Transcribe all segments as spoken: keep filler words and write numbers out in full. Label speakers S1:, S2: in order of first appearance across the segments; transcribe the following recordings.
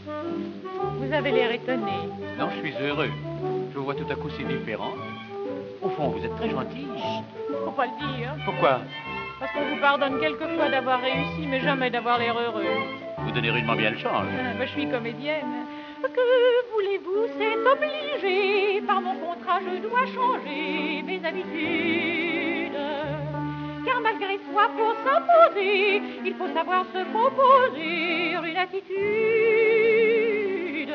S1: Vous avez l'air étonné.
S2: Non, je suis heureux. Je vous vois tout à coup si différente. Au fond, vous êtes très gentille.
S1: Faut pas le dire.
S2: Pourquoi?
S1: Parce qu'on vous pardonne quelquefois d'avoir réussi, mais jamais d'avoir l'air heureux.
S2: Vous donnez rudement bien le change.
S1: Ah, bah, je suis comédienne. Que voulez-vous, c'est obligé. Par mon contrat, je dois changer mes habitudes. Car malgré soi, pour s'imposer, il faut savoir se composer une attitude.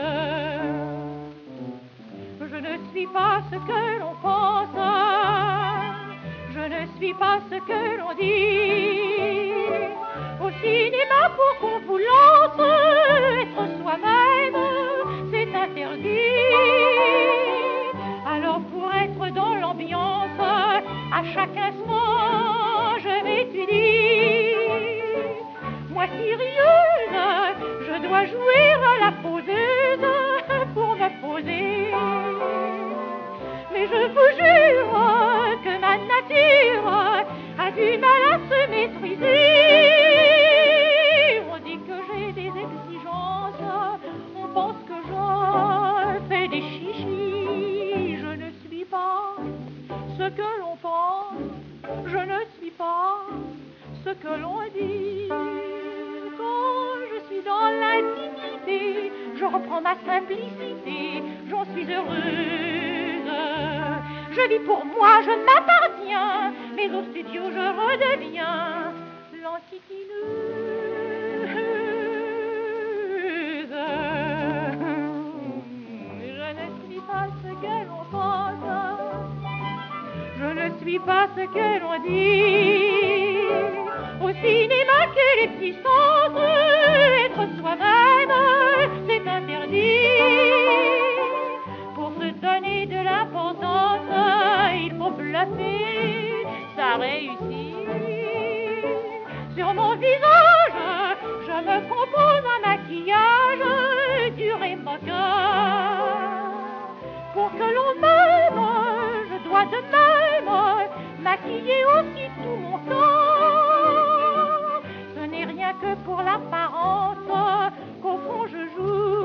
S1: Je ne suis pas ce que l'on pense, je ne suis pas ce que l'on dit. Au cinéma, pour qu'on vous lance, être soi-même, c'est interdit. Alors pour être dans l'ambiance, à chaque instant, je m'étudie. Moi sérieuse, je dois jouer à la poseuse pour me poser. Mais je vous jure que ma nature a du mal à se maîtriser. On dit que j'ai des exigences, on pense que je fais des chichis. Je ne suis pas ce que l'on pense, je ne suis pas ce que l'on dit. Quand je suis dans l'intimité, je reprends ma simplicité, j'en suis heureuse. Je vis pour moi, je m'appartiens, mais au studio je redeviens l'antiquineuse. Je ne suis pas ce que l'on pense, je ne suis pas ce que l'on dit. Au cinéma, quelle existence, être soi-même, c'est interdit. Pour se donner de l'importance, il faut bluffer, ça réussit. Sur mon visage, je me compose un maquillage dur et moqueur. Pour que l'on m'aime, je dois de même maquiller aussi tout mon corps. Ce n'est rien que pour l'apparence qu'au fond je joue